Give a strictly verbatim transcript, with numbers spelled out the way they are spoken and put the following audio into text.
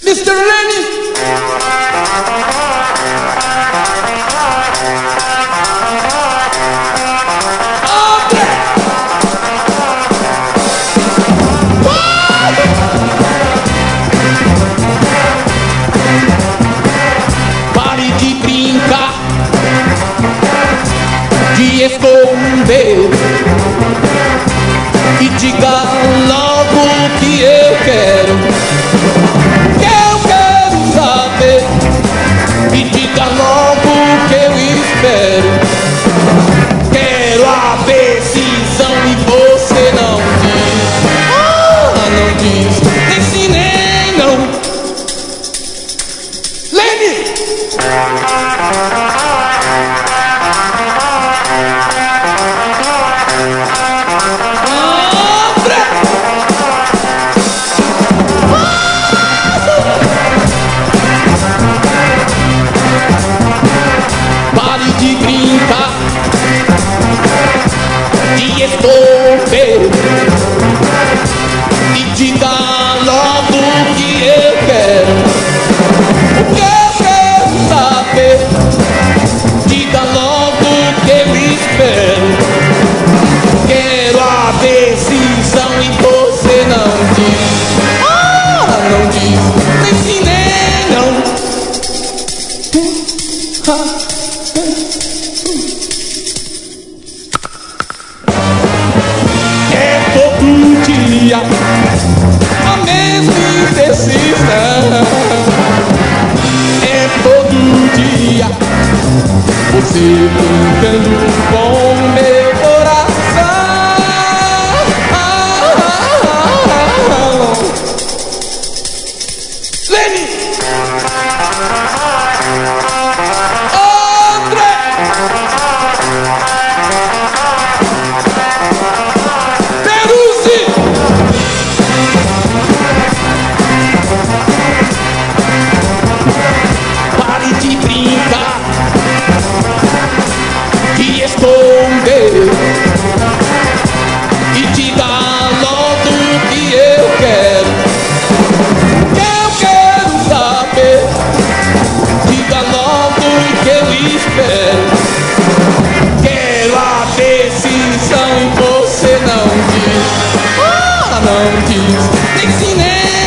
mister Lenny. Pare de brincar, de esconder, e diga logo o que eu quero, que eu quero saber, e diga logo o que eu espero. Quero a decisão e você não diz, ah, não diz, nem sim nem não. Lenny! Pare de brincar, de esconder, e diga logo o que eu quero, o que eu quero saber. Diga logo o que eu espero. Quero a decisão e você não diz, ah, não diz, nem sim nem não. É todo dia a mesma indecisão. É todo dia você brincando com meu coração. Lenny! André! Peruzzi! Pare de brincar, de esconder, e diga logo o que eu quero, que eu quero saber. Diga logo o que eu espero. Quero a decisão e você não diz, ah, não diz, nem sim nem